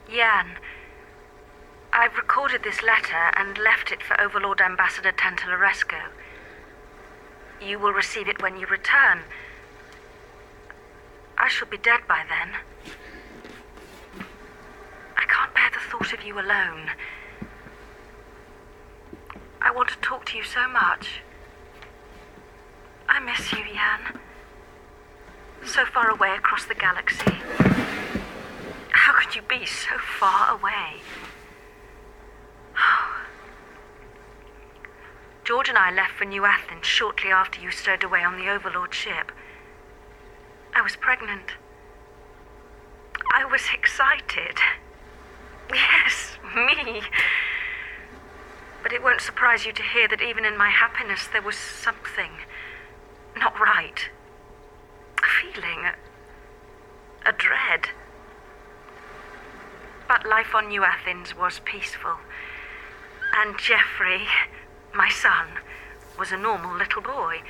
Jan, I've recorded this letter and left it for Overlord Ambassador Tantalaresco. You will receive it when you return. I shall be dead by then. I can't bear the thought of you alone. I want to talk to you so much. I miss you, Jan. So far away across the galaxy. How could you be so far away? George and I left for New Athens shortly after you stowed away on the Overlord ship. I was pregnant. I was excited. Yes, me. But it won't surprise you to hear that even in my happiness there was something not right. A feeling, a dread. But life on New Athens was peaceful. And Jeffrey, my son, was a normal little boy.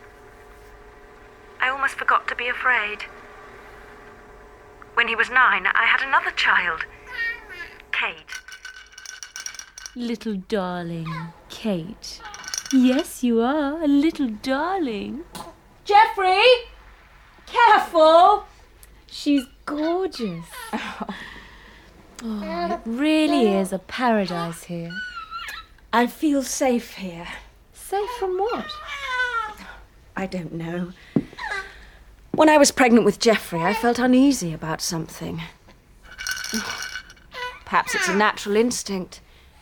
I almost forgot to be afraid. When he was 9, I had another child, Kate. Little darling, Kate. Yes, you are, a little darling. Jeffrey! Careful! She's gorgeous. Oh, it really is a paradise here. I feel safe here. Safe from what? I don't know. When I was pregnant with Jeffrey, I felt uneasy about something. Perhaps it's a natural instinct.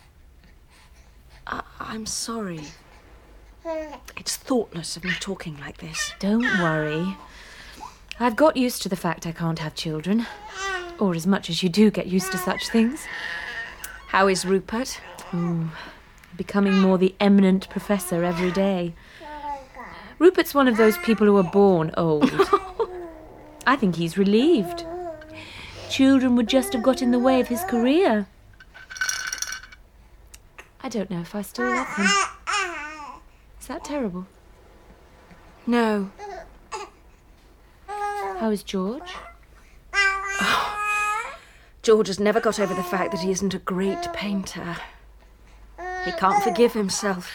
I'm sorry. It's thoughtless of me talking like this. Don't worry. I've got used to the fact I can't have children. Or as much as you do get used to such things. How is Rupert? Becoming more the eminent professor every day. Rupert's one of those people who are born old. I think he's relieved. Children would just have got in the way of his career. I don't know if I still love him. Is that terrible? No. How is George? George has never got over the fact that he isn't a great painter. He can't forgive himself.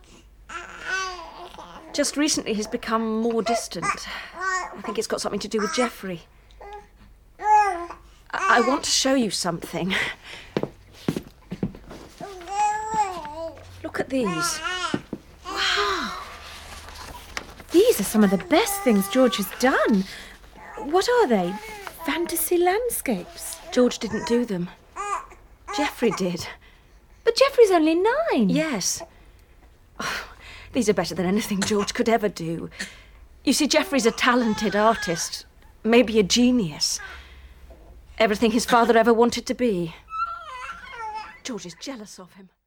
Just recently he's become more distant. I think it's got something to do with Jeffrey. I want to show you something. Look at these. Wow. These are some of the best things George has done. What are they? Fantasy landscapes? George didn't do them. Jeffrey did. But Jeffrey's only 9. Yes. Oh, these are better than anything George could ever do. You see, Jeffrey's a talented artist, maybe a genius. Everything his father ever wanted to be. George is jealous of him.